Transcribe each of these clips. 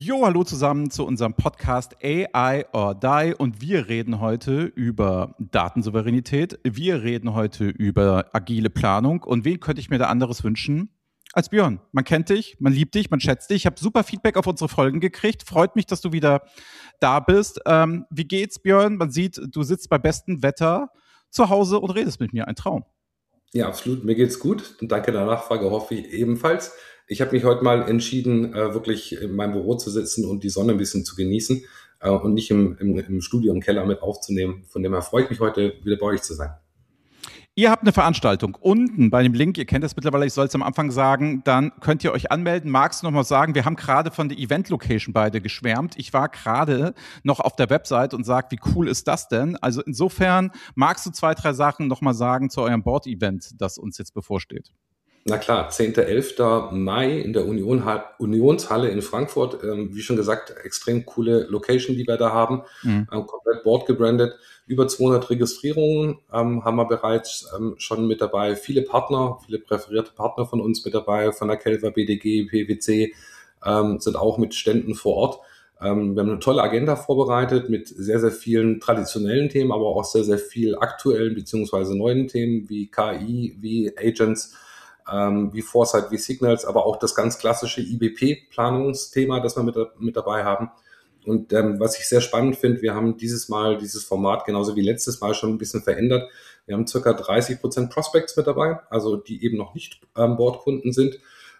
Jo, hallo zusammen zu unserem Podcast AI or Die und wir reden heute über Datensouveränität, wir reden heute über agile Planung und wen könnte ich mir da anderes wünschen als Björn? Man kennt dich, man liebt dich, man schätzt dich. Ich habe super Feedback auf unsere Folgen gekriegt. Freut mich, dass du wieder da bist. Wie geht's, Björn? Man sieht, du sitzt bei bestem Wetter zu Hause und redest mit mir. Ein Traum. Ja, absolut. Mir geht's gut. Und danke der Nachfrage, hoffe ich ebenfalls. Ich habe mich heute mal entschieden, wirklich in meinem Büro zu sitzen und die Sonne ein bisschen zu genießen und nicht im Studio, im Keller mit aufzunehmen. Von dem her freue ich mich heute, wieder bei euch zu sein. Ihr habt eine Veranstaltung unten bei dem Link, ihr kennt das mittlerweile, ich soll es am Anfang sagen, dann könnt ihr euch anmelden. Magst du noch mal sagen, wir haben gerade von der Event-Location beide geschwärmt. Ich war gerade noch auf der Website und sag, wie cool ist das denn? Also insofern, magst du 2, 3 Sachen noch mal sagen zu eurem Board-Event, das uns jetzt bevorsteht? Na klar, 10.11. Mai in der Unionshalle in Frankfurt. Wie schon gesagt, extrem coole Location, die wir da haben. Mhm. Komplett Board gebrandet. Über 200 Registrierungen haben wir bereits schon mit dabei. Viele Partner, viele präferierte Partner von uns mit dabei, von der Kelver, BDG, PwC, sind auch mit Ständen vor Ort. Wir haben eine tolle Agenda vorbereitet mit sehr, sehr vielen traditionellen Themen, aber auch sehr, sehr viel aktuellen beziehungsweise neuen Themen wie KI, wie Agents, wie Foresight, wie Signals, aber auch das ganz klassische IBP-Planungsthema, das wir mit dabei haben. Und was ich sehr spannend finde, wir haben dieses Mal dieses Format genauso wie letztes Mal schon ein bisschen verändert. Wir haben circa 30% Prospects mit dabei, also die eben noch nicht Bordkunden sind.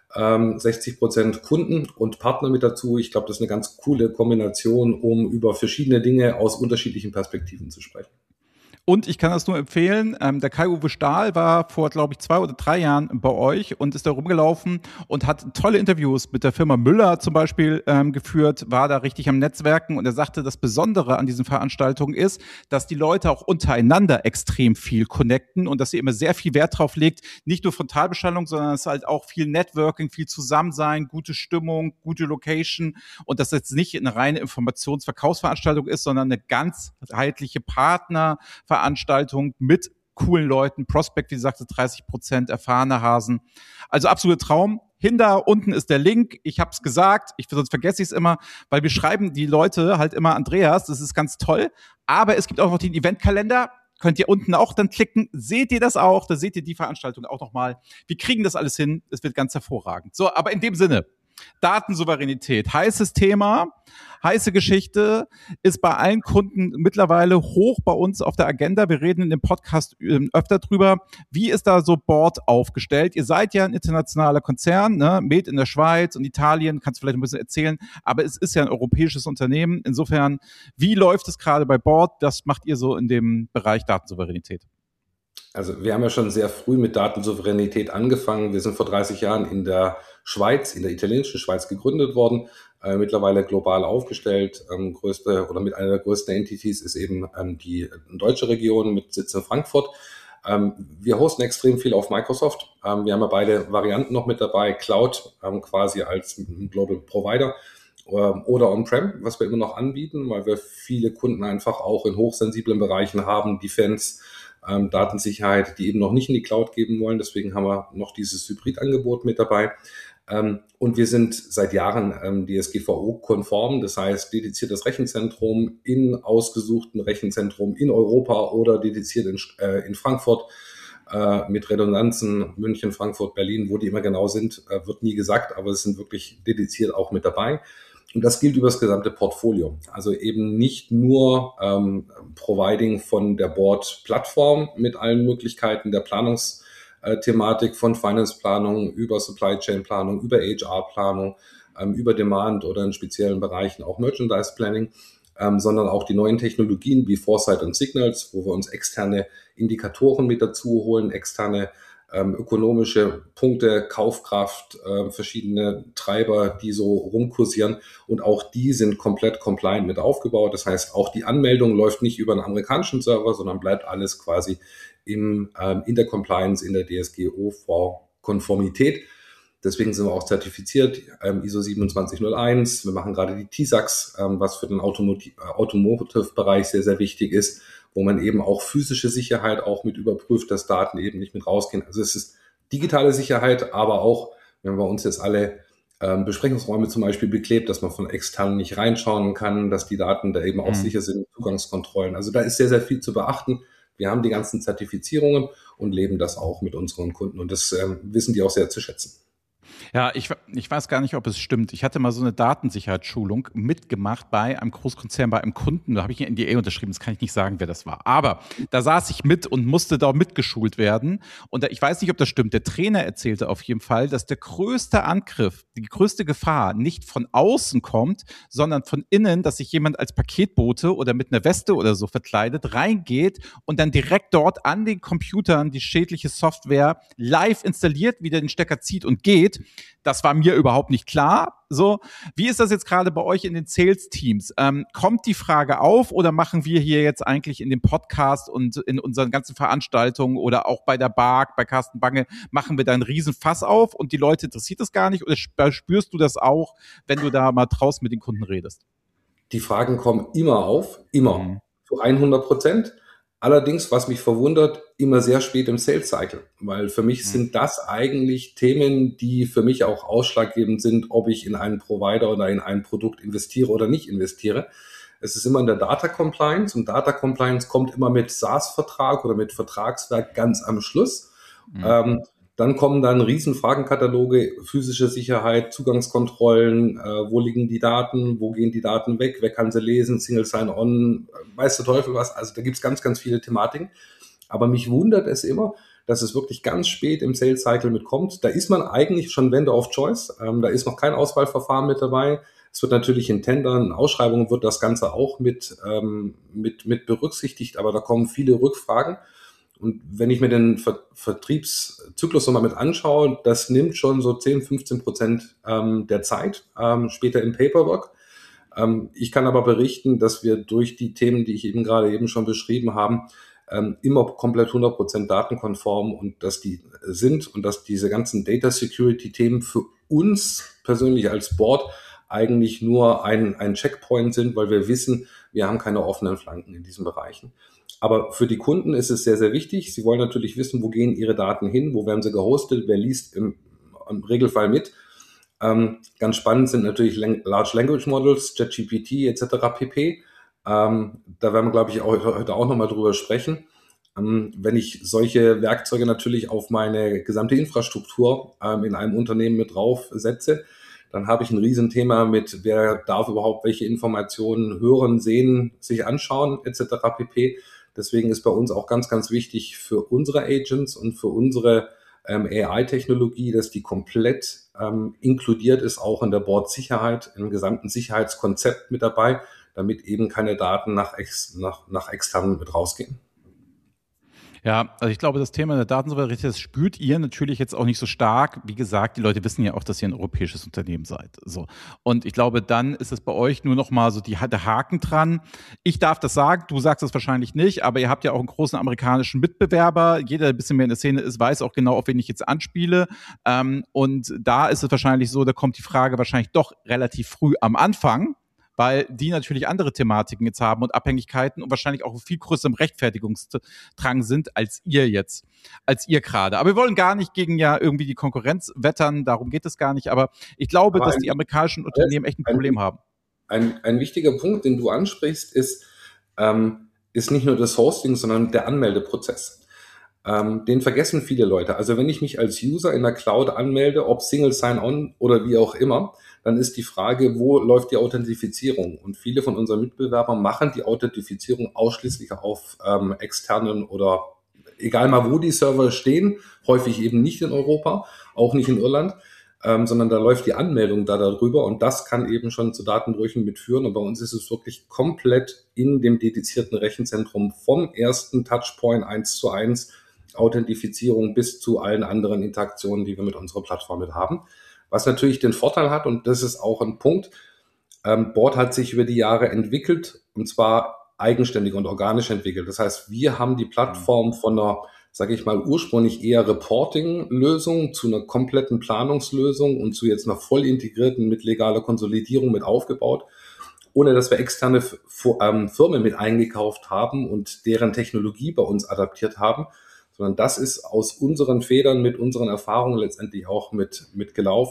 60% Kunden und Partner mit dazu. Ich glaube, das ist eine ganz coole Kombination, um über verschiedene Dinge aus unterschiedlichen Perspektiven zu sprechen. Und ich kann das nur empfehlen, der Kai-Uwe Stahl war vor, glaube ich, 2 oder 3 Jahren bei euch und ist da rumgelaufen und hat tolle Interviews mit der Firma Müller zum Beispiel geführt, war da richtig am Netzwerken und er sagte, das Besondere an diesen Veranstaltungen ist, dass die Leute auch untereinander extrem viel connecten und dass sie immer sehr viel Wert drauf legt, nicht nur Frontalbeschallung, sondern es ist halt auch viel Networking, viel Zusammensein, gute Stimmung, gute Location und dass jetzt nicht eine reine Informationsverkaufsveranstaltung ist, sondern eine ganzheitliche Partnerveranstaltung mit coolen Leuten, Prospect, wie gesagt, 30% erfahrene Hasen. Also absoluter Traum. Hinter unten ist der Link. Ich habe es gesagt, sonst vergesse ich es immer, weil wir schreiben die Leute halt immer Andreas. Das ist ganz toll. Aber es gibt auch noch den Eventkalender. Könnt ihr unten auch dann klicken. Seht ihr das auch? Da seht ihr die Veranstaltung auch nochmal. Wir kriegen das alles hin. Es wird ganz hervorragend. So, aber in dem Sinne, Datensouveränität, heißes Thema, heiße Geschichte, ist bei allen Kunden mittlerweile hoch bei uns auf der Agenda. Wir reden in dem Podcast öfter drüber. Wie ist da so Board aufgestellt? Ihr seid ja ein internationaler Konzern, ne? Made in der Schweiz und Italien, kannst du vielleicht ein bisschen erzählen, aber es ist ja ein europäisches Unternehmen. Insofern, wie läuft es gerade bei Board? Was macht ihr so in dem Bereich Datensouveränität? Also wir haben ja schon sehr früh mit Datensouveränität angefangen. Wir sind vor 30 Jahren in der Schweiz, in der italienischen Schweiz gegründet worden, mittlerweile global aufgestellt. Größte oder mit einer der größten Entities ist eben die deutsche Region mit Sitz in Frankfurt. Wir hosten extrem viel auf Microsoft. Wir haben ja beide Varianten noch mit dabei, Cloud quasi als Global Provider oder On-Prem, was wir immer noch anbieten, weil wir viele Kunden einfach auch in hochsensiblen Bereichen haben, Defense, Datensicherheit, die eben noch nicht in die Cloud geben wollen. Deswegen haben wir noch dieses Hybrid-Angebot mit dabei. Und wir sind seit Jahren DSGVO-konform, das heißt dediziertes Rechenzentrum in ausgesuchten Rechenzentrum in Europa oder dediziert in Frankfurt mit Redundanzen, München, Frankfurt, Berlin, wo die immer genau sind, wird nie gesagt, aber es sind wirklich dediziert auch mit dabei. Und das gilt über das gesamte Portfolio. Also eben nicht nur Providing von der Board-Plattform mit allen Möglichkeiten der Planungsthematik von Finance-Planung über Supply-Chain-Planung, über HR-Planung, über Demand oder in speziellen Bereichen auch Merchandise-Planning, sondern auch die neuen Technologien wie Foresight und Signals, wo wir uns externe Indikatoren mit dazu holen, externe ökonomische Punkte, Kaufkraft, verschiedene Treiber, die so rumkursieren. Und auch die sind komplett compliant mit aufgebaut. Das heißt, auch die Anmeldung läuft nicht über einen amerikanischen Server, sondern bleibt alles quasi in der Compliance, in der DSGVO-Konformität. Deswegen sind wir auch zertifiziert, ISO 27001. Wir machen gerade die TISAX, was für den Automotive-Bereich sehr, sehr wichtig ist, wo man eben auch physische Sicherheit auch mit überprüft, dass Daten eben nicht mit rausgehen. Also es ist digitale Sicherheit, aber auch, wenn wir uns jetzt alle Besprechungsräume zum Beispiel beklebt, dass man von externen nicht reinschauen kann, dass die Daten da eben auch sicher sind, Zugangskontrollen. Also da ist sehr, sehr viel zu beachten. Wir haben die ganzen Zertifizierungen und leben das auch mit unseren Kunden. Und das wissen die auch sehr zu schätzen. Ja, ich weiß gar nicht, ob es stimmt. Ich hatte mal so eine Datensicherheitsschulung mitgemacht bei einem Großkonzern, bei einem Kunden. Da habe ich ein NDA unterschrieben, das kann ich nicht sagen, wer das war. Aber da saß ich mit und musste da mitgeschult werden. Und ich weiß nicht, ob das stimmt. Der Trainer erzählte auf jeden Fall, dass der größte Angriff, die größte Gefahr nicht von außen kommt, sondern von innen, dass sich jemand als Paketbote oder mit einer Weste oder so verkleidet reingeht und dann direkt dort an den Computern die schädliche Software live installiert, wieder den Stecker zieht und geht. Das war mir überhaupt nicht klar. So, wie ist das jetzt gerade bei euch in den Sales-Teams? Kommt die Frage auf oder machen wir hier jetzt eigentlich in dem Podcast und in unseren ganzen Veranstaltungen oder auch bei der BARC, bei Carsten Bange, machen wir da einen riesen Fass auf und die Leute interessiert das gar nicht? Oder spürst du das auch, wenn du da mal draußen mit den Kunden redest? Die Fragen kommen immer auf, immer, zu 100%. Allerdings, was mich verwundert, immer sehr spät im Sales Cycle, weil für mich sind das eigentlich Themen, die für mich auch ausschlaggebend sind, ob ich in einen Provider oder in ein Produkt investiere oder nicht investiere. Es ist immer in der Data Compliance und Data Compliance kommt immer mit SaaS-Vertrag oder mit Vertragswerk ganz am Schluss. Dann kommen dann riesen Fragenkataloge, physische Sicherheit, Zugangskontrollen, wo liegen die Daten, wo gehen die Daten weg, wer kann sie lesen, Single Sign-On, weiß der Teufel was. Also da gibt's ganz, ganz viele Thematiken. Aber mich wundert es immer, dass es wirklich ganz spät im Sales Cycle mitkommt. Da ist man eigentlich schon Vendor of Choice. Da ist noch kein Auswahlverfahren mit dabei. Es wird natürlich in Tendern, Ausschreibungen wird das Ganze auch mit berücksichtigt, aber da kommen viele Rückfragen. Und wenn ich mir den Vertriebszyklus nochmal mit anschaue, das nimmt schon so 10-15% der Zeit später im Paperwork. Ich kann aber berichten, dass wir durch die Themen, die ich eben gerade eben schon beschrieben habe, immer komplett 100% datenkonform und dass die sind und dass diese ganzen Data Security Themen für uns persönlich als Board eigentlich nur ein Checkpoint sind, weil wir wissen, wir haben keine offenen Flanken in diesen Bereichen. Aber für die Kunden ist es sehr, sehr wichtig. Sie wollen natürlich wissen, wo gehen ihre Daten hin, wo werden sie gehostet, wer liest im Regelfall mit. Ganz spannend sind natürlich Large Language Models, ChatGPT etc. pp. Da werden wir, glaube ich, heute auch nochmal drüber sprechen. Wenn ich solche Werkzeuge natürlich auf meine gesamte Infrastruktur in einem Unternehmen mit drauf setze, dann habe ich ein Riesenthema mit, wer darf überhaupt welche Informationen hören, sehen, sich anschauen etc. pp. Deswegen ist bei uns auch ganz, ganz wichtig für unsere Agents und für unsere AI-Technologie, dass die komplett inkludiert ist, auch in der Board-Sicherheit, im gesamten Sicherheitskonzept mit dabei, damit eben keine Daten nach externen mit rausgehen. Ja, also ich glaube, das Thema der Datensouveränität, das spürt ihr natürlich jetzt auch nicht so stark. Wie gesagt, die Leute wissen ja auch, dass ihr ein europäisches Unternehmen seid. So. Und ich glaube, dann ist es bei euch nur noch mal so der Haken dran. Ich darf das sagen, du sagst das wahrscheinlich nicht, aber ihr habt ja auch einen großen amerikanischen Mitbewerber. Jeder, der ein bisschen mehr in der Szene ist, weiß auch genau, auf wen ich jetzt anspiele. Und da ist es wahrscheinlich so, da kommt die Frage wahrscheinlich doch relativ früh am Anfang, weil die natürlich andere Thematiken jetzt haben und Abhängigkeiten und wahrscheinlich auch viel größerem Rechtfertigungsdrang sind als ihr gerade. Aber wir wollen gar nicht gegen ja irgendwie die Konkurrenz wettern, darum geht es gar nicht. Aber ich glaube, dass die amerikanischen Unternehmen echt ein Problem haben. Ein wichtiger Punkt, den du ansprichst, ist nicht nur das Hosting, sondern der Anmeldeprozess. Den vergessen viele Leute. Also wenn ich mich als User in der Cloud anmelde, ob Single Sign-On oder wie auch immer, dann ist die Frage, wo läuft die Authentifizierung? Und viele von unseren Mitbewerbern machen die Authentifizierung ausschließlich auf externen oder egal mal wo die Server stehen, häufig eben nicht in Europa, auch nicht in Irland, sondern da läuft die Anmeldung darüber und das kann eben schon zu Datenbrüchen mitführen. Und bei uns ist es wirklich komplett in dem dedizierten Rechenzentrum vom ersten Touchpoint 1:1 Authentifizierung bis zu allen anderen Interaktionen, die wir mit unserer Plattform mit haben. Was natürlich den Vorteil hat, und das ist auch ein Punkt, Board hat sich über die Jahre entwickelt, und zwar eigenständig und organisch entwickelt. Das heißt, wir haben die Plattform von einer, sage ich mal, ursprünglich eher Reporting-Lösung zu einer kompletten Planungslösung und zu jetzt einer voll integrierten mit legaler Konsolidierung mit aufgebaut, ohne dass wir externe Firmen mit eingekauft haben und deren Technologie bei uns adaptiert haben, sondern das ist aus unseren Federn mit unseren Erfahrungen letztendlich auch mit gelaufen.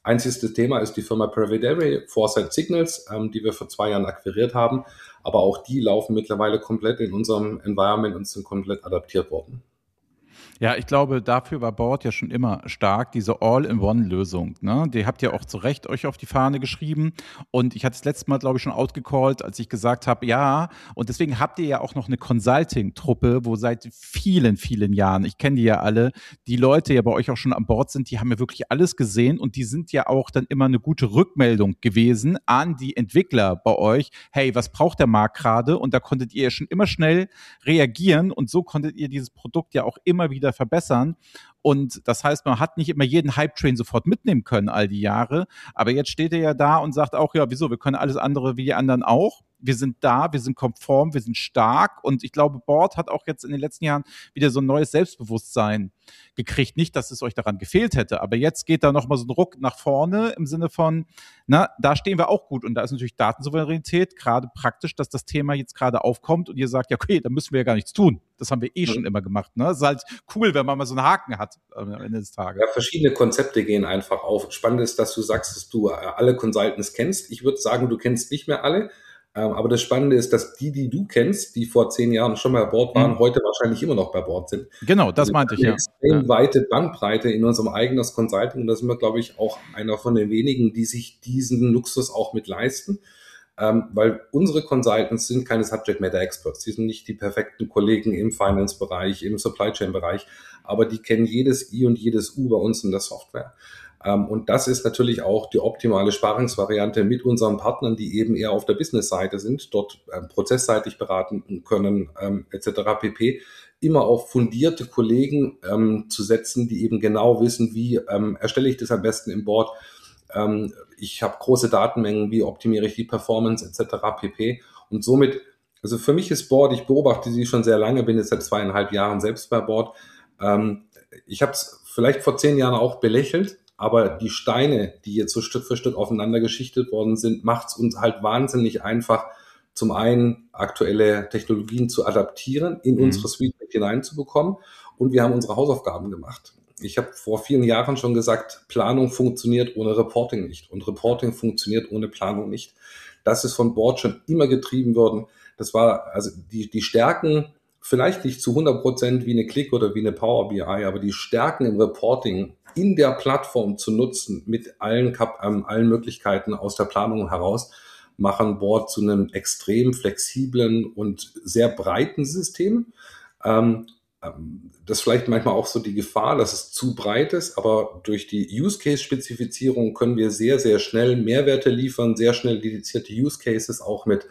Einziges Thema ist die Firma Prevedery, Foresight Signals, die wir vor 2 Jahren akquiriert haben. Aber auch die laufen mittlerweile komplett in unserem Environment und sind komplett adaptiert worden. Ja, ich glaube, dafür war Board ja schon immer stark, diese All-in-One-Lösung. Ne? Die habt ihr auch zu Recht euch auf die Fahne geschrieben. Und ich hatte das letzte Mal, glaube ich, schon outgecallt, als ich gesagt habe, ja, und deswegen habt ihr ja auch noch eine Consulting-Truppe, wo seit vielen, vielen Jahren, ich kenne die ja alle, die Leute ja bei euch auch schon an Bord sind, die haben ja wirklich alles gesehen und die sind ja auch dann immer eine gute Rückmeldung gewesen an die Entwickler bei euch. Hey, was braucht der Markt gerade? Und da konntet ihr ja schon immer schnell reagieren und so konntet ihr dieses Produkt ja auch immer wieder verbessern. Und das heißt, man hat nicht immer jeden Hype-Train sofort mitnehmen können all die Jahre. Aber jetzt steht er ja da und sagt auch, ja, wieso, wir können alles andere wie die anderen auch. Wir sind da, wir sind konform, wir sind stark. Und ich glaube, Board hat auch jetzt in den letzten Jahren wieder so ein neues Selbstbewusstsein gekriegt. Nicht, dass es euch daran gefehlt hätte, aber jetzt geht da nochmal so ein Ruck nach vorne im Sinne von, na, da stehen wir auch gut. Und da ist natürlich Datensouveränität gerade praktisch, dass das Thema jetzt gerade aufkommt und ihr sagt, ja, okay, da müssen wir ja gar nichts tun. Das haben wir schon immer gemacht. Ne? Es ist halt cool, wenn man mal so einen Haken hat am Ende des Tages. Ja, verschiedene Konzepte gehen einfach auf. Spannend ist, dass du sagst, dass du alle Consultants kennst. Ich würde sagen, du kennst nicht mehr alle. Aber das Spannende ist, dass die du kennst, die vor 10 Jahren schon bei Bord waren, heute wahrscheinlich immer noch bei Bord sind. Genau, das meinte ich, ja. Eine extrem weite Bandbreite in unserem eigenen Consulting. Und da sind wir, glaube ich, auch einer von den wenigen, die sich diesen Luxus auch mit leisten. Weil unsere Consultants sind keine Subject Matter Experts. Die sind nicht die perfekten Kollegen im Finance-Bereich, im Supply Chain-Bereich, aber die kennen jedes I und jedes U bei uns in der Software. Und das ist natürlich auch die optimale Sparingsvariante mit unseren Partnern, die eben eher auf der Business-Seite sind, dort prozessseitig beraten können, etc. pp. Immer auf fundierte Kollegen zu setzen, die eben genau wissen, wie erstelle ich das am besten im Board. Ich habe große Datenmengen, wie optimiere ich die Performance etc. pp. Und somit, also für mich ist Board, ich beobachte sie schon sehr lange, bin jetzt seit 2,5 Jahren selbst bei Board. Ich habe es vielleicht vor 10 Jahren auch belächelt, aber die Steine, die jetzt so Stück für Stück aufeinander geschichtet worden sind, macht es uns halt wahnsinnig einfach, zum einen aktuelle Technologien zu adaptieren, in unsere Suite hineinzubekommen, und wir haben unsere Hausaufgaben gemacht. Ich habe vor vielen Jahren schon gesagt, Planung funktioniert ohne Reporting nicht und Reporting funktioniert ohne Planung nicht. Das ist von Board schon immer getrieben worden. Das war also die Stärken, vielleicht nicht zu 100% wie eine Click oder wie eine Power BI, aber die Stärken im Reporting in der Plattform zu nutzen mit allen Möglichkeiten aus der Planung heraus, machen Board zu einem extrem flexiblen und sehr breiten System. Das ist vielleicht manchmal auch so die Gefahr, dass es zu breit ist, aber durch die Use-Case-Spezifizierung können wir sehr, sehr schnell Mehrwerte liefern, sehr schnell dedizierte Use-Cases auch mit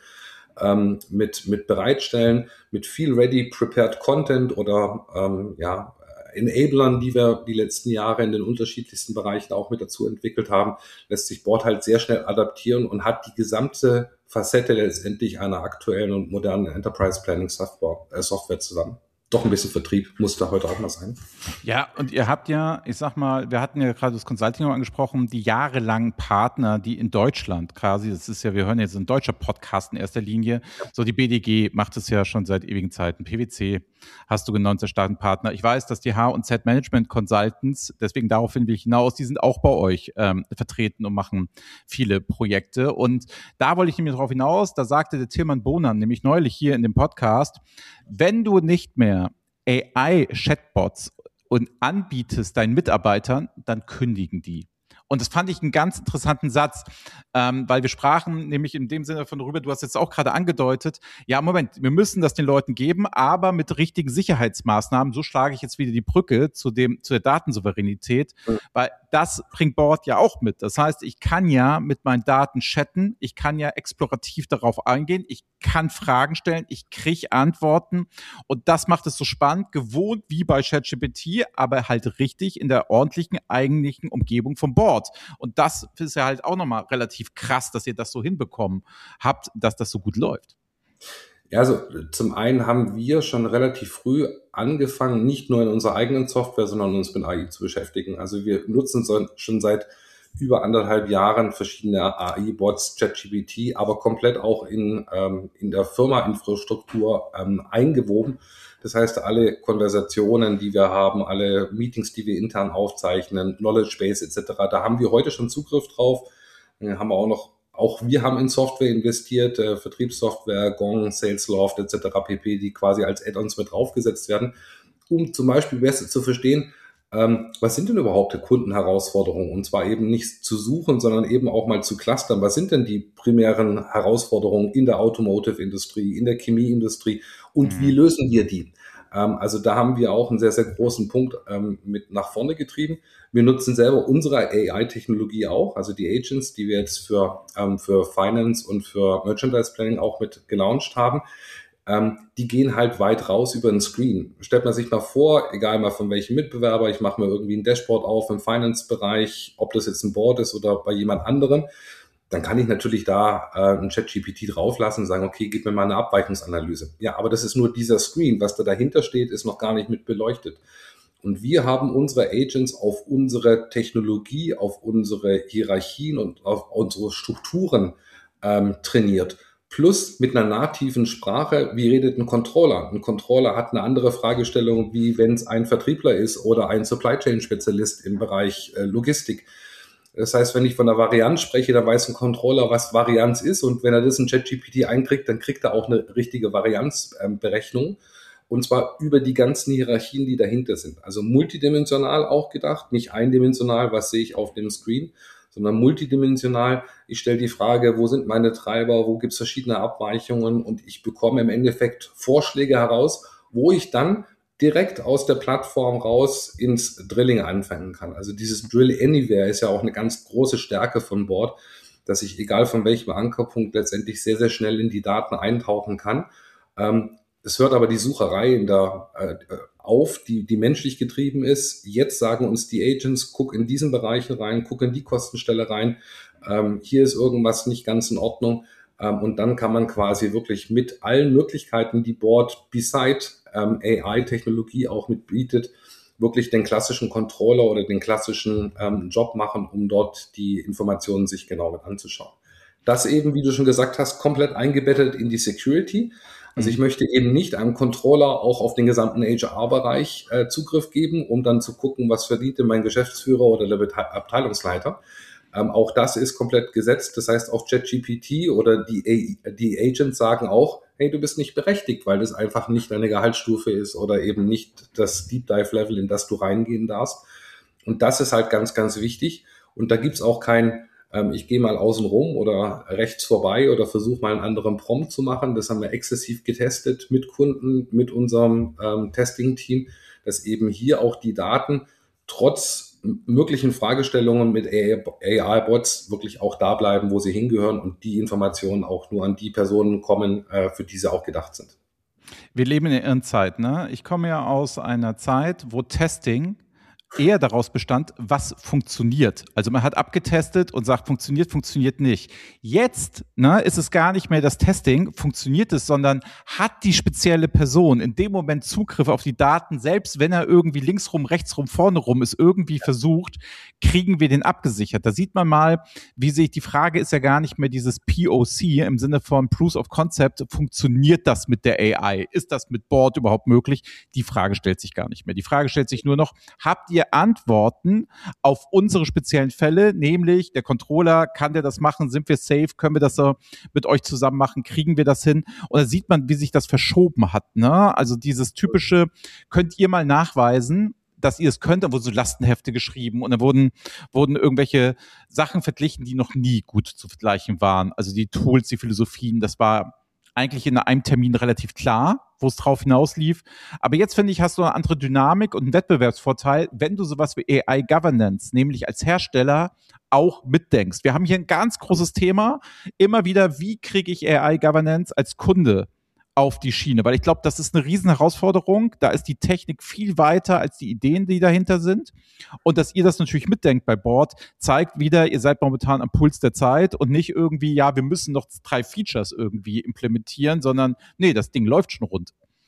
bereitstellen, mit viel ready prepared Content oder Enablern, die wir die letzten Jahre in den unterschiedlichsten Bereichen auch mit dazu entwickelt haben, lässt sich Board halt sehr schnell adaptieren und hat die gesamte Facette letztendlich einer aktuellen und modernen Enterprise Planning Software zusammen. Doch ein bisschen Vertrieb muss da heute auch mal sein. Ja, und ihr habt ja, ich sag mal, wir hatten ja gerade das Consulting angesprochen, die jahrelangen Partner, die in Deutschland quasi, das ist ja, wir hören jetzt ein deutscher Podcast in erster Linie, so die BDG macht es ja schon seit ewigen Zeiten, PwC hast du genannt, der starken Partner. Ich weiß, dass die H&Z Management Consultants, deswegen daraufhin will ich hinaus, die sind auch bei euch vertreten und machen viele Projekte. Und da wollte ich nämlich darauf hinaus, da sagte der Tilman Bonan nämlich neulich hier in dem Podcast, wenn du nicht mehr AI-Chatbots und anbietest deinen Mitarbeitern, dann kündigen die. Und das fand ich einen ganz interessanten Satz, weil wir sprachen nämlich in dem Sinne von darüber, du hast jetzt auch gerade angedeutet, ja, Moment, wir müssen das den Leuten geben, aber mit richtigen Sicherheitsmaßnahmen, so schlage ich jetzt wieder die Brücke zu der Datensouveränität, weil das bringt Board ja auch mit. Das heißt, ich kann ja mit meinen Daten chatten, ich kann ja explorativ darauf eingehen, ich kann Fragen stellen, ich kriege Antworten und das macht es so spannend, gewohnt wie bei ChatGPT, aber halt richtig in der ordentlichen, eigentlichen Umgebung vom Board. Und das ist ja halt auch nochmal relativ krass, dass ihr das so hinbekommen habt, dass das so gut läuft. Ja, also zum einen haben wir schon relativ früh angefangen, nicht nur in unserer eigenen Software, sondern uns mit AI zu beschäftigen. Also wir nutzen schon seit über 1,5 Jahren verschiedene AI-Bots, ChatGPT, aber komplett auch in der Firma-Infrastruktur eingewoben. Das heißt, alle Konversationen, die wir haben, alle Meetings, die wir intern aufzeichnen, Knowledge Base etc., da haben wir heute schon Zugriff drauf. Haben wir auch wir haben in Software investiert, Vertriebssoftware, Gong, Salesloft etc. pp., die quasi als Add-ons mit draufgesetzt werden, um zum Beispiel besser zu verstehen, was sind denn überhaupt die Kundenherausforderungen? Und zwar eben nicht zu suchen, sondern eben auch mal zu clustern. Was sind denn die primären Herausforderungen in der Automotive-Industrie, in der Chemieindustrie und wie lösen wir die? Also da haben wir auch einen sehr, sehr großen Punkt mit nach vorne getrieben. Wir nutzen selber unsere AI-Technologie auch, also die Agents, die wir jetzt für Finance und für Merchandise Planning auch mit gelauncht haben. Die gehen halt weit raus über den Screen. Stellt man sich mal vor, egal mal von welchem Mitbewerber, ich mache mir irgendwie ein Dashboard auf im Finance-Bereich, ob das jetzt ein Board ist oder bei jemand anderem, dann kann ich natürlich da ein ChatGPT drauflassen und sagen, okay, gib mir mal eine Abweichungsanalyse. Ja, aber das ist nur dieser Screen. Was da dahinter steht, ist noch gar nicht mit beleuchtet. Und wir haben unsere Agents auf unsere Technologie, auf unsere Hierarchien und auf unsere Strukturen trainiert. Plus mit einer nativen Sprache, wie redet ein Controller? Ein Controller hat eine andere Fragestellung, wie wenn es ein Vertriebler ist oder ein Supply Chain Spezialist im Bereich Logistik. Das heißt, wenn ich von der Varianz spreche, dann weiß ein Controller, was Varianz ist. Und wenn er das in ChatGPT einkriegt, dann kriegt er auch eine richtige Varianzberechnung. Und zwar über die ganzen Hierarchien, die dahinter sind. Also multidimensional auch gedacht, nicht eindimensional, was sehe ich auf dem Screen, sondern multidimensional. Ich stelle die Frage, wo sind meine Treiber, wo gibt es verschiedene Abweichungen und ich bekomme im Endeffekt Vorschläge heraus, wo ich dann direkt aus der Plattform raus ins Drilling anfangen kann. Also dieses Drill Anywhere ist ja auch eine ganz große Stärke von Board, dass ich, egal von welchem Ankerpunkt, letztendlich sehr, sehr schnell in die Daten eintauchen kann. Es hört aber die Sucherei auf, die menschlich getrieben ist. Jetzt sagen uns die Agents, guck in diesen Bereichen rein, guck in die Kostenstelle rein. Hier ist irgendwas nicht ganz in Ordnung. Und dann kann man quasi wirklich mit allen Möglichkeiten, die Board beside AI-Technologie auch mit bietet, wirklich den klassischen Controller oder den klassischen Job machen, um dort die Informationen sich genau mit anzuschauen. Das eben, wie du schon gesagt hast, komplett eingebettet in die Security. Also ich möchte eben nicht einem Controller auch auf den gesamten HR-Bereich Zugriff geben, um dann zu gucken, was verdient denn mein Geschäftsführer oder der Abteilungsleiter. Auch das ist komplett gesetzt. Das heißt, auch ChatGPT oder die Agents sagen auch, hey, du bist nicht berechtigt, weil das einfach nicht deine Gehaltsstufe ist oder eben nicht das Deep Dive Level, in das du reingehen darfst. Und das ist halt ganz, ganz wichtig. Und da gibt's auch kein ich gehe mal außen rum oder rechts vorbei oder versuche mal einen anderen Prompt zu machen. Das haben wir exzessiv getestet mit Kunden, mit unserem Testing-Team, dass eben hier auch die Daten trotz möglichen Fragestellungen mit AI-Bots wirklich auch da bleiben, wo sie hingehören und die Informationen auch nur an die Personen kommen, für die sie auch gedacht sind. Wir leben in der Irrenzeit, ne? Ich komme ja aus einer Zeit, wo Testing eher daraus bestand, was funktioniert. Also man hat abgetestet und sagt, funktioniert nicht. Jetzt ist es gar nicht mehr das Testing, funktioniert es, sondern hat die spezielle Person in dem Moment Zugriff auf die Daten, selbst wenn er irgendwie links rum, rechts rum, vorne rum es irgendwie versucht, kriegen wir den abgesichert. Da sieht man mal, wie sich die Frage ist ja gar nicht mehr dieses POC im Sinne von Proof of Concept, funktioniert das mit der AI? Ist das mit Board überhaupt möglich? Die Frage stellt sich gar nicht mehr. Die Frage stellt sich nur noch, habt ihr Antworten auf unsere speziellen Fälle, nämlich der Controller, kann der das machen, sind wir safe, können wir das so mit euch zusammen machen, kriegen wir das hin? Und da sieht man, wie sich das verschoben hat, ne? Also dieses typische, könnt ihr mal nachweisen, dass ihr es könnt, da wurden so Lastenhefte geschrieben und da wurden irgendwelche Sachen verglichen, die noch nie gut zu vergleichen waren. Also die Tools, die Philosophien, das war eigentlich in einem Termin relativ klar, wo es drauf hinauslief. Aber jetzt, finde ich, hast du eine andere Dynamik und einen Wettbewerbsvorteil, wenn du sowas wie AI-Governance, nämlich als Hersteller, auch mitdenkst. Wir haben hier ein ganz großes Thema, immer wieder, wie kriege ich AI-Governance als Kunde auf die Schiene? Weil ich glaube, das ist eine riesen Herausforderung. Da ist die Technik viel weiter als die Ideen, die dahinter sind. Und dass ihr das natürlich mitdenkt bei Board, zeigt wieder, ihr seid momentan am Puls der Zeit und nicht irgendwie, wir müssen noch 3 Features irgendwie implementieren, sondern nee, das Ding läuft schon rund.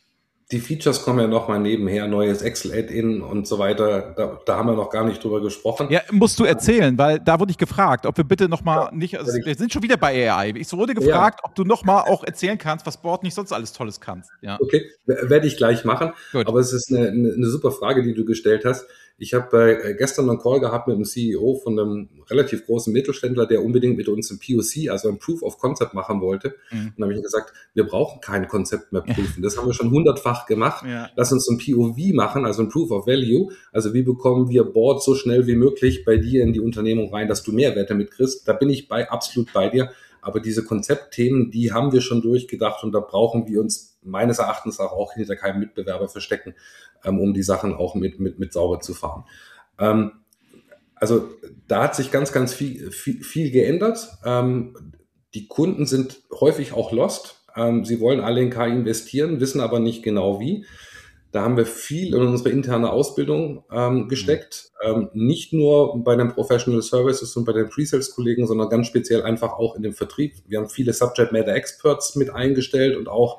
Die Features kommen ja noch mal nebenher, neues Excel-Add-in und so weiter. Da haben wir noch gar nicht drüber gesprochen. Ja, musst du erzählen, weil da wurde ich gefragt, ob wir bitte noch Ja, mal nicht, also wir sind schon wieder bei AI. Ich wurde ja, gefragt, ob du noch mal auch erzählen kannst, was Board nicht sonst alles Tolles kannst. Ja, okay, werde ich gleich machen. gut. Aber es ist eine super Frage, die du gestellt hast. Ich habe gestern einen Call gehabt mit dem CEO von einem relativ großen Mittelständler, der unbedingt mit uns ein POC, also ein Proof of Concept machen wollte. Und Mhm. dann habe ich gesagt, wir brauchen kein Konzept mehr prüfen. Das haben wir schon 100-fach gemacht. Ja. Lass uns ein POV machen, also ein Proof of Value. Also wie bekommen wir Board so schnell wie möglich bei dir in die Unternehmung rein, dass du Mehrwerte mitkriegst. Da bin ich absolut bei dir. Aber diese Konzeptthemen, die haben wir schon durchgedacht und da brauchen wir uns meines Erachtens auch hinter keinem Mitbewerber verstecken, um die Sachen auch mit sauber zu fahren. Also da hat sich ganz viel geändert. Die Kunden sind häufig auch lost. Sie wollen alle in KI investieren, wissen aber nicht genau wie. Da haben wir viel in unsere interne Ausbildung gesteckt. Nicht nur bei den Professional Services und bei den Pre-Sales-Kollegen, sondern ganz speziell einfach auch in dem Vertrieb. Wir haben viele Subject Matter Experts mit eingestellt und auch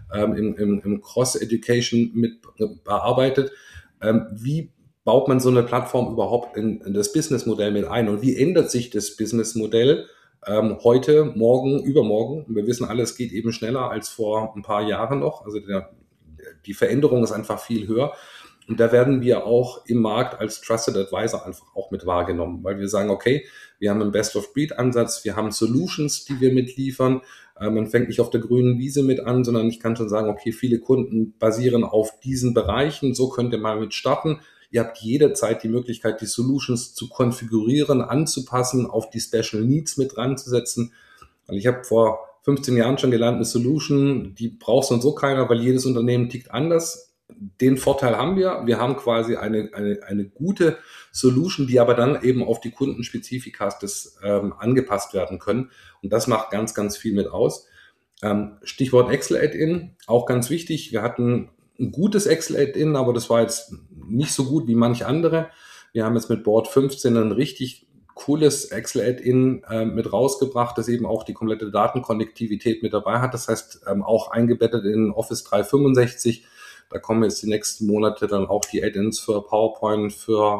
im Cross-Education mit bearbeitet. Wie baut man so eine Plattform überhaupt in das Businessmodell mit ein? Und wie ändert sich das Businessmodell heute, morgen, übermorgen? Wir wissen alle, es geht eben schneller als vor ein paar Jahren noch. Also die Veränderung ist einfach viel höher. Und da werden wir auch im Markt als Trusted Advisor einfach auch mit wahrgenommen, weil wir sagen, okay, wir haben einen Best-of-Breed-Ansatz, wir haben Solutions, die wir mitliefern. Man fängt nicht auf der grünen Wiese mit an, sondern ich kann schon sagen, okay, viele Kunden basieren auf diesen Bereichen, so könnt ihr mal mit starten. Ihr habt jederzeit die Möglichkeit, die Solutions zu konfigurieren, anzupassen, auf die Special Needs mit ranzusetzen. Weil ich habe vor 15 Jahren schon gelernt, eine Solution, die braucht so und so keiner, weil jedes Unternehmen tickt anders. Den Vorteil haben wir. Wir haben quasi eine gute Solution, die aber dann eben auf die Kundenspezifikas angepasst werden können. Und das macht ganz viel mit aus. Stichwort Excel-Add-in, auch ganz wichtig. Wir hatten ein gutes Excel-Add-in, aber das war jetzt nicht so gut wie manche andere. Wir haben jetzt mit Board 15 ein richtig cooles Excel-Add-in mit rausgebracht, das eben auch die komplette Datenkonnektivität mit dabei hat. Das heißt, auch eingebettet in Office 365. Da kommen jetzt die nächsten Monate dann auch die Add-ins für PowerPoint, für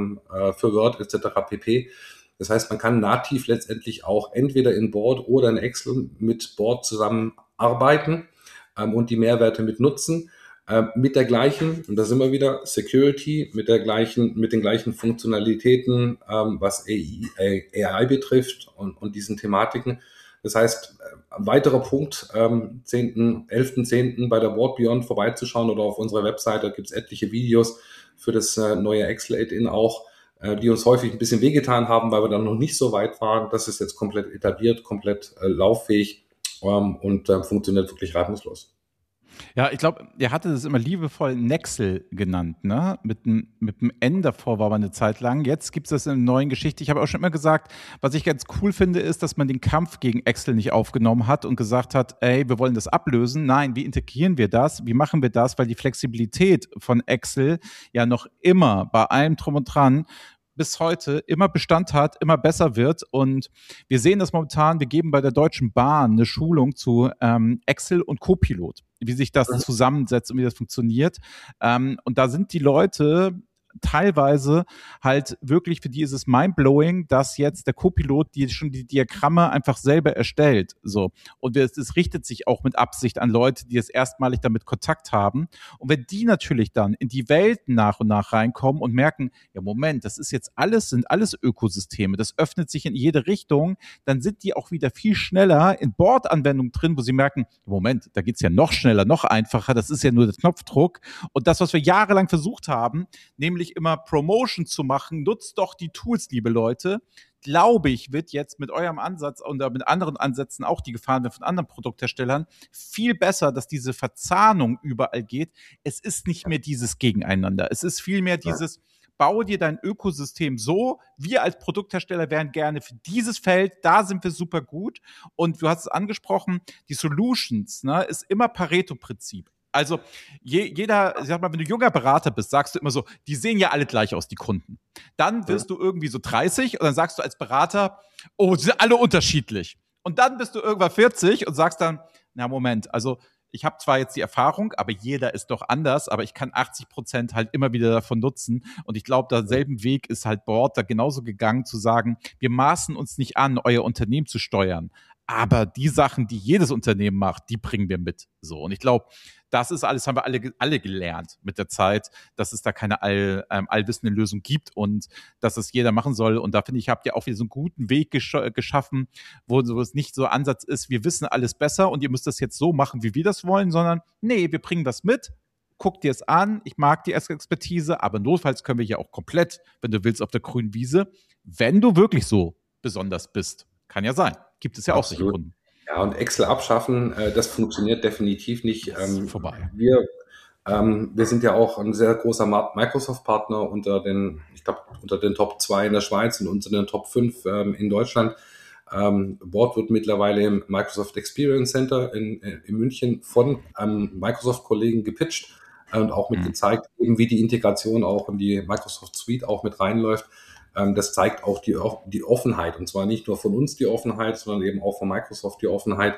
Word etc. pp. Das heißt, man kann nativ letztendlich auch entweder in Board oder in Excel mit Board zusammenarbeiten und die Mehrwerte mit nutzen. Mit der gleichen, und da sind wir wieder, Security, mit den gleichen Funktionalitäten, was AI betrifft und diesen Thematiken. Das heißt, ein weiterer Punkt, 11.10. bei der Board Beyond vorbeizuschauen oder auf unserer Webseite gibt es etliche Videos für das neue Excel-Add-in auch, die uns häufig ein bisschen wehgetan haben, weil wir dann noch nicht so weit waren. Das ist jetzt komplett etabliert, komplett lauffähig und funktioniert wirklich reibungslos. Ja, ich glaube, er hatte das immer liebevoll Nexel genannt, ne? Mit dem N davor war man eine Zeit lang. Jetzt gibt es das in einer neuen Geschichte. Ich habe auch schon immer gesagt, was ich ganz cool finde, ist, dass man den Kampf gegen Excel nicht aufgenommen hat und gesagt hat, ey, wir wollen das ablösen. Nein, wie integrieren wir das? Wie machen wir das? Weil die Flexibilität von Excel ja noch immer bei allem drum und dran bis heute immer Bestand hat, immer besser wird. Und wir sehen das momentan, wir geben bei der Deutschen Bahn eine Schulung zu Excel und Copilot, wie sich das zusammensetzt und wie das funktioniert. Und da sind die Leute teilweise halt wirklich, für die ist es mindblowing, dass jetzt der Copilot schon die Diagramme einfach selber erstellt. So. Und es richtet sich auch mit Absicht an Leute, die jetzt erstmalig damit Kontakt haben. Und wenn die natürlich dann in die Welt nach und nach reinkommen und merken, ja Moment, das ist jetzt sind alles Ökosysteme, das öffnet sich in jede Richtung, dann sind die auch wieder viel schneller in Bordanwendungen drin, wo sie merken, Moment, da geht's ja noch schneller, noch einfacher, das ist ja nur der Knopfdruck. Und das, was wir jahrelang versucht haben, nämlich immer Promotion zu machen, nutzt doch die Tools, liebe Leute, glaube ich, wird jetzt mit eurem Ansatz und mit anderen Ansätzen auch, die gefahren werden von anderen Produktherstellern, viel besser, dass diese Verzahnung überall geht. Es ist nicht mehr dieses Gegeneinander. Es ist vielmehr dieses, bau dir dein Ökosystem so, wir als Produkthersteller wären gerne für dieses Feld, da sind wir super gut. Und du hast es angesprochen, die Solutions, ne, ist immer Pareto-Prinzip. Also jeder, ich sag mal, wenn du junger Berater bist, sagst du immer so, die sehen ja alle gleich aus, die Kunden. Dann wirst du irgendwie so 30 und dann sagst du als Berater, oh, die sind alle unterschiedlich. Und dann bist du irgendwann 40 und sagst dann, na Moment, also ich habe zwar jetzt die Erfahrung, aber jeder ist doch anders, aber ich kann 80% halt immer wieder davon nutzen. Und ich glaube, derselben Weg ist halt Board da genauso gegangen, zu sagen, wir maßen uns nicht an, euer Unternehmen zu steuern. Aber die Sachen, die jedes Unternehmen macht, die bringen wir mit. So. Und ich glaube, das ist alles, haben wir alle gelernt mit der Zeit, dass es da keine allwissende Lösung gibt und dass es jeder machen soll. Und da finde ich, habt ihr auch wieder so einen guten Weg geschaffen, wo es nicht so Ansatz ist, wir wissen alles besser und ihr müsst das jetzt so machen, wie wir das wollen, sondern nee, wir bringen das mit. Guck dir es an, ich mag die Expertise, aber notfalls können wir ja auch komplett, wenn du willst, auf der grünen Wiese, wenn du wirklich so besonders bist. Kann ja sein. Gibt es ja auch solche Kunden. Ja, und Excel abschaffen, das funktioniert definitiv nicht. Ist vorbei. Wir sind ja auch ein sehr großer Microsoft-Partner ich glaube, unter den Top 2 in der Schweiz und unter den Top 5 in Deutschland. Board wird mittlerweile im Microsoft Experience Center in München von Microsoft-Kollegen gepitcht und auch mit gezeigt, eben wie die Integration auch in die Microsoft Suite auch mit reinläuft. Das zeigt auch die Offenheit, und zwar nicht nur von uns die Offenheit, sondern eben auch von Microsoft die Offenheit.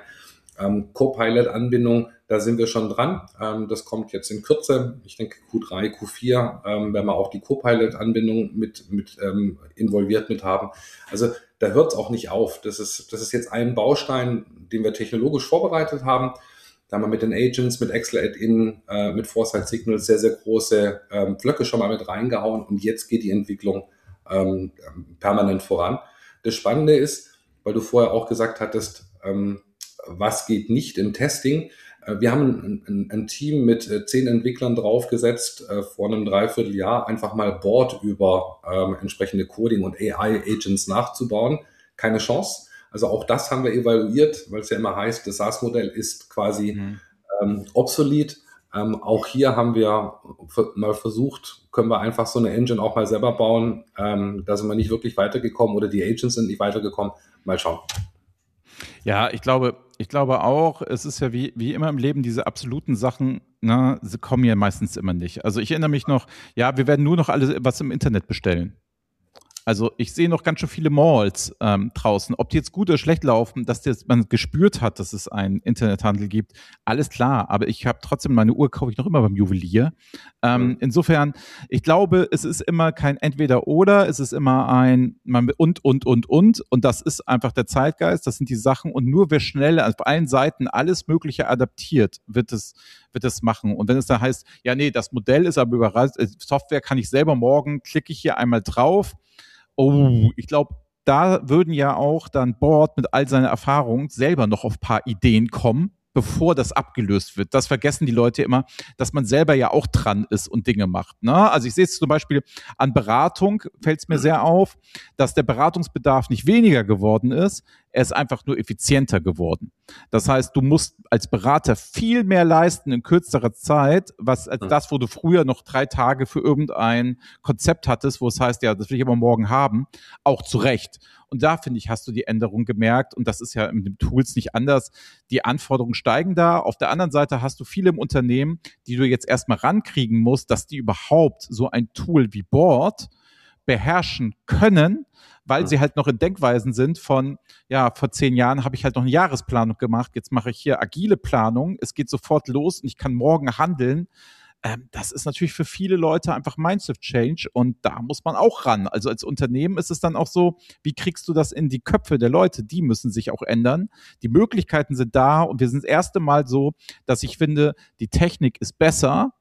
Copilot-Anbindung, da sind wir schon dran. Das kommt jetzt in Kürze. Ich denke Q3, Q4, wenn wir auch die Copilot-Anbindung mit involviert mit haben. Also da hört es auch nicht auf. Das ist jetzt ein Baustein, den wir technologisch vorbereitet haben. Da haben wir mit den Agents, mit Excel Add-in, mit Foresight Signals sehr, sehr große Pflöcke schon mal mit reingehauen, und jetzt geht die Entwicklung permanent voran. Das Spannende ist, weil du vorher auch gesagt hattest, was geht nicht im Testing. Wir haben ein Team mit 10 Entwicklern draufgesetzt, vor einem Dreivierteljahr einfach mal Board über entsprechende Coding- und AI-Agents nachzubauen. Keine Chance. Also auch das haben wir evaluiert, weil es ja immer heißt, das SaaS-Modell ist quasi obsolet. Auch hier haben wir mal versucht, können wir einfach so eine Engine auch mal selber bauen. Da sind wir nicht wirklich weitergekommen oder die Agents sind nicht weitergekommen. Mal schauen. Ja, ich glaube auch, es ist ja wie immer im Leben, diese absoluten Sachen, ne, sie kommen ja meistens immer nicht. Also ich erinnere mich noch, ja, wir werden nur noch alles was im Internet bestellen. Also ich sehe noch ganz schön viele Malls draußen. Ob die jetzt gut oder schlecht laufen, dass man gespürt hat, dass es einen Internethandel gibt, alles klar. Aber ich habe trotzdem, meine Uhr kaufe ich noch immer beim Juwelier. Insofern, ich glaube, es ist immer kein Entweder-Oder, es ist immer ein und. Und das ist einfach der Zeitgeist, das sind die Sachen. Und nur wer schnell auf allen Seiten alles Mögliche adaptiert, wird es machen. Und wenn es da heißt, ja, nee, das Modell ist aber überreizt, Software kann ich selber morgen, klicke ich hier einmal drauf. Oh, ich glaube, da würden ja auch dann Board mit all seiner Erfahrung selber noch auf ein paar Ideen kommen, bevor das abgelöst wird. Das vergessen die Leute immer, dass man selber ja auch dran ist und Dinge macht. Ne? Also ich sehe es zum Beispiel an Beratung, fällt es mir sehr auf, dass der Beratungsbedarf nicht weniger geworden ist, er ist einfach nur effizienter geworden. Das heißt, du musst als Berater viel mehr leisten in kürzerer Zeit, als das, wo du früher noch 3 Tage für irgendein Konzept hattest, wo es heißt, ja, das will ich aber morgen haben, auch zu Recht. Und da, finde ich, hast du die Änderung gemerkt. Und das ist ja in den Tools nicht anders. Die Anforderungen steigen da. Auf der anderen Seite hast du viele im Unternehmen, die du jetzt erstmal rankriegen musst, dass die überhaupt so ein Tool wie Board beherrschen können, weil sie halt noch in Denkweisen sind von, ja, vor 10 Jahren habe ich halt noch eine Jahresplanung gemacht, jetzt mache ich hier agile Planung, es geht sofort los und ich kann morgen handeln. Das ist natürlich für viele Leute einfach Mindset-Change und da muss man auch ran. Also als Unternehmen ist es dann auch so, wie kriegst du das in die Köpfe der Leute? Die müssen sich auch ändern. Die Möglichkeiten sind da und wir sind das erste Mal so, dass ich finde, die Technik ist besser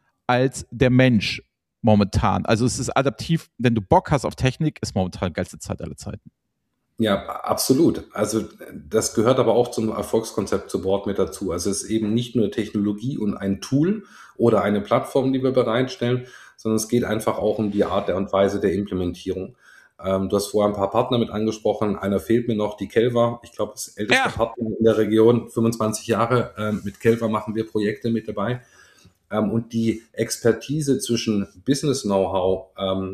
als der Mensch momentan. Also es ist adaptiv, wenn du Bock hast auf Technik, ist momentan die geilste Zeit aller Zeiten. Ja, absolut. Also das gehört aber auch zum Erfolgskonzept zu Board mit dazu. Also es ist eben nicht nur Technologie und ein Tool oder eine Plattform, die wir bereitstellen, sondern es geht einfach auch um die Art der und Weise der Implementierung. Du hast vorher ein paar Partner mit angesprochen. Einer fehlt mir noch, die Kelva. Ich glaube, das älteste Partner in der Region, 25 Jahre. Mit Kelva machen wir Projekte mit dabei. Und die Expertise zwischen Business-Know-how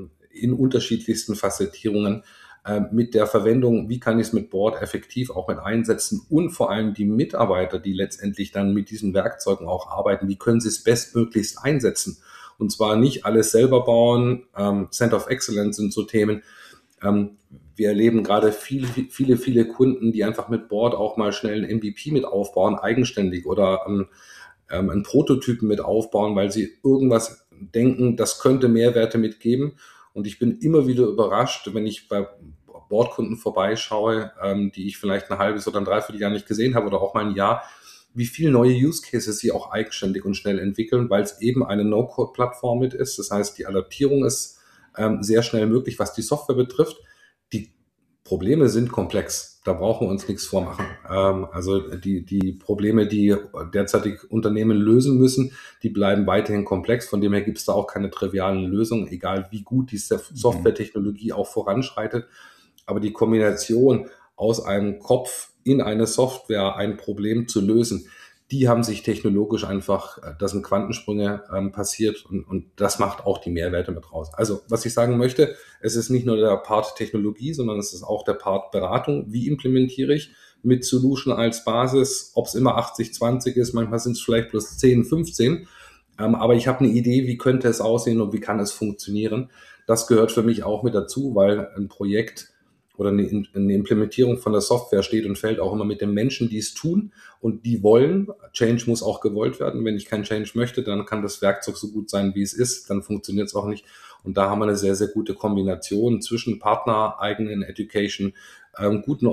in unterschiedlichsten Facettierungen mit der Verwendung, wie kann ich es mit Board effektiv auch mit einsetzen und vor allem die Mitarbeiter, die letztendlich dann mit diesen Werkzeugen auch arbeiten, wie können sie es bestmöglichst einsetzen? Und zwar nicht alles selber bauen. Center of Excellence sind so Themen. Wir erleben gerade viele Kunden, die einfach mit Board auch mal schnell ein MVP mit aufbauen, eigenständig oder einen Prototypen mit aufbauen, weil sie irgendwas denken, das könnte Mehrwerte mitgeben. Und ich bin immer wieder überrascht, wenn ich bei Bordkunden vorbeischaue, die ich vielleicht ein halbes oder ein Dreivierteljahr nicht gesehen habe oder auch mal ein Jahr, wie viele neue Use Cases sie auch eigenständig und schnell entwickeln, weil es eben eine No-Code-Plattform mit ist. Das heißt, die Adaptierung ist sehr schnell möglich, was die Software betrifft. Die Probleme sind komplex. Da brauchen wir uns nichts vormachen. Also die Probleme, die derzeitig Unternehmen lösen müssen, die bleiben weiterhin komplex. Von dem her gibt es da auch keine trivialen Lösungen, egal wie gut die Softwaretechnologie auch voranschreitet. Aber die Kombination aus einem Kopf in eine Software ein Problem zu lösen, die haben sich technologisch einfach, das sind Quantensprünge passiert und das macht auch die Mehrwerte mit raus. Also was ich sagen möchte, es ist nicht nur der Part Technologie, sondern es ist auch der Part Beratung. Wie implementiere ich mit Solution als Basis, ob es immer 80-20 ist, manchmal sind es vielleicht plus 10-15, aber ich habe eine Idee, wie könnte es aussehen und wie kann es funktionieren. Das gehört für mich auch mit dazu, weil ein Projekt oder eine Implementierung von der Software steht und fällt auch immer mit den Menschen, die es tun und die wollen. Change muss auch gewollt werden. Wenn ich kein Change möchte, dann kann das Werkzeug so gut sein, wie es ist. Dann funktioniert es auch nicht. Und da haben wir eine sehr, sehr gute Kombination zwischen Partner, eigenen Education, guten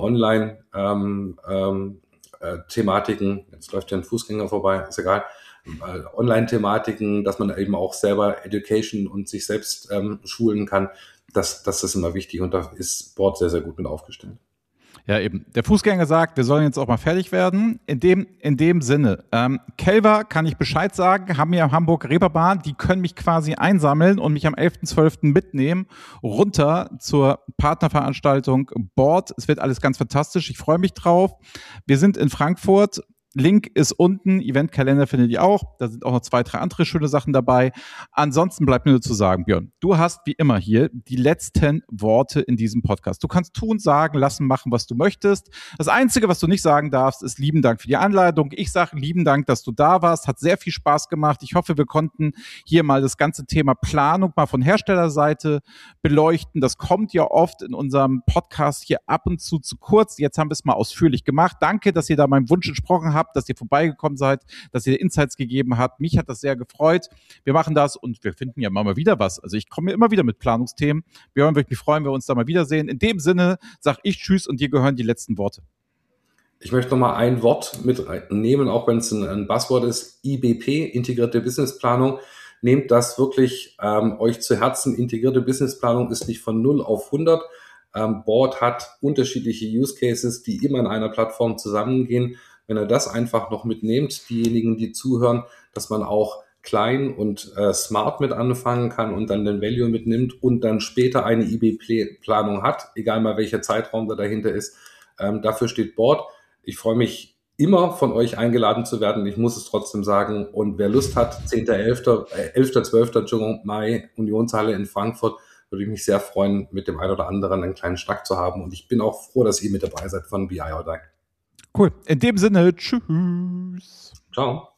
Online-Thematiken. Jetzt läuft ja ein Fußgänger vorbei, ist egal. Online-Thematiken, dass man eben auch selber Education und sich selbst schulen kann. Das ist immer wichtig und da ist Board sehr, sehr gut mit aufgestellt. Ja, eben. Der Fußgänger sagt, wir sollen jetzt auch mal fertig werden. In dem Sinne. Kelver kann ich Bescheid sagen, haben wir am Hamburg Reeperbahn, die können mich quasi einsammeln und mich am 11.12. mitnehmen, runter zur Partnerveranstaltung Board. Es wird alles ganz fantastisch. Ich freue mich drauf. Wir sind in Frankfurt. Link ist unten, Eventkalender findet ihr auch. Da sind auch noch 2, 3 andere schöne Sachen dabei. Ansonsten bleibt mir nur zu sagen, Björn, du hast wie immer hier die letzten Worte in diesem Podcast. Du kannst tun, sagen, lassen, machen, was du möchtest. Das Einzige, was du nicht sagen darfst, ist lieben Dank für die Einladung. Ich sage lieben Dank, dass du da warst. Hat sehr viel Spaß gemacht. Ich hoffe, wir konnten hier mal das ganze Thema Planung mal von Herstellerseite beleuchten. Das kommt ja oft in unserem Podcast hier ab und zu kurz. Jetzt haben wir es mal ausführlich gemacht. Danke, dass ihr da meinem Wunsch entsprochen habt, dass ihr vorbeigekommen seid, dass ihr Insights gegeben habt. Mich hat das sehr gefreut. Wir machen das und wir finden ja mal wieder was. Also ich komme immer wieder mit Planungsthemen. Björn, würde mich freuen, wenn wir uns da mal wiedersehen. In dem Sinne sage ich Tschüss und dir gehören die letzten Worte. Ich möchte noch mal ein Wort mitnehmen, auch wenn es ein Buzzword ist. IBP, integrierte Businessplanung. Nehmt das wirklich euch zu Herzen. Integrierte Businessplanung ist nicht von 0 auf 100. Board hat unterschiedliche Use Cases, die immer in einer Plattform zusammengehen. Wenn ihr das einfach noch mitnehmt, diejenigen, die zuhören, dass man auch klein und smart mit anfangen kann und dann den Value mitnimmt und dann später eine IB-Planung hat, egal mal welcher Zeitraum da dahinter ist. Dafür steht Board. Ich freue mich immer von euch eingeladen zu werden. Ich muss es trotzdem sagen. Und wer Lust hat, 11.12. Mai, Unionshalle in Frankfurt, würde ich mich sehr freuen, mit dem einen oder anderen einen kleinen Schnack zu haben. Und ich bin auch froh, dass ihr mit dabei seid von BI or Die. Cool. In dem Sinne, tschüss. Ciao.